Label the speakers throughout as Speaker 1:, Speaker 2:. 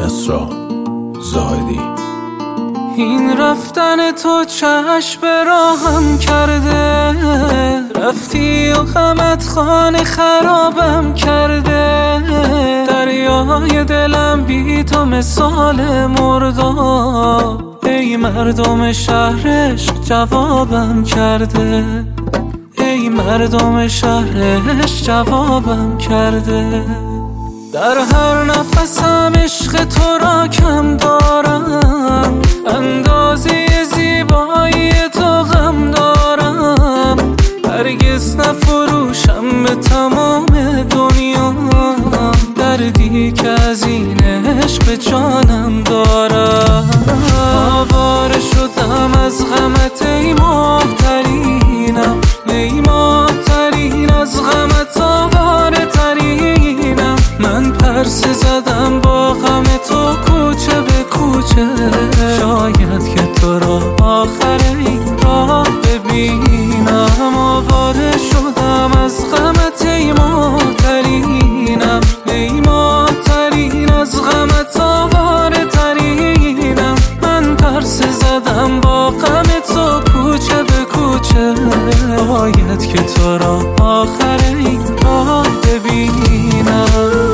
Speaker 1: کسرا زاهدی.
Speaker 2: این رفتن تو چشم به راهم کرده، رفتی و غمت خانه خرابم کرده. دریای دلم بی تو مثال مرداب، ای مردم شهرش جوابم کرده. ای مردم شهرش جوابم کرده. در هر نفسم عشق تو را کم دارم، اندازه زیبایی تو غم دارم. هرگز نفروشم به تمام دنیا دردی که از این عشق به جانم دارم. آواره شدم از غمت ای محترینم، ای محترین از غمت آواره ترینم. من پرسه زدم با غم تو کوچه به کوچه، شاید که تو را آخر این راه ببینم. آواره شدم از غمت ای محترینم، ای محترین از غمت آواره ترینم. من پرسه زدم با غم تو کوچه به کوچه، باید که تو را آخر این راه ببینم.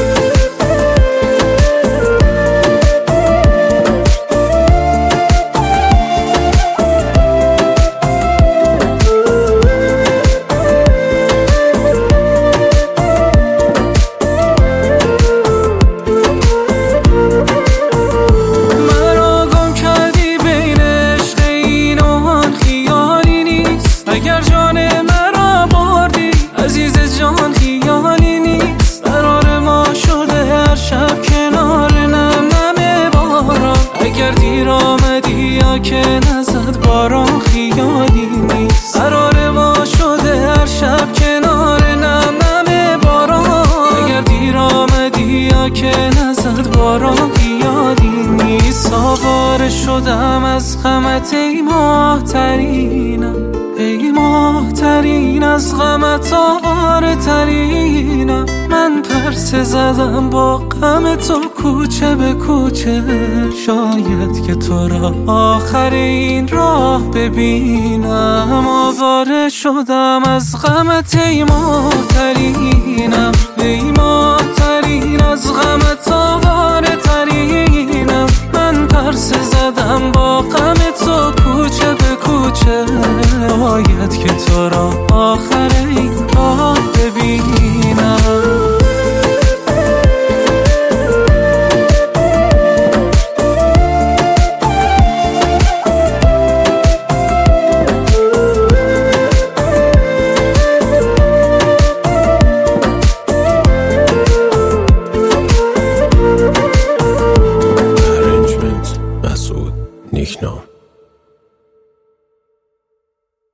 Speaker 2: اگر جان مرا بردی عزیز جان خیالی نیست. قرار ما شده هر شب کنار نم نم باران. اگر دیر آمدی یا که نزد باران خیالی نیست. قرار ما شده هر شب کنار نم نم باران. اگر دیر آمدی یا که نزد باران خیالی نیست. آواره شدم از غمت ای محترینم، ای محترین از غمت آواره ترینم. من پرسه زدم با غم تو کوچه به کوچه، شاید که تو را آخر این راه ببینم. آواره شدم از غمت ای محترینم، ای محترین از غمت آواره ترینم. من پرسه زدم با غم تو کوچه به کوچه، باید که تو را آخر این راه ببینم.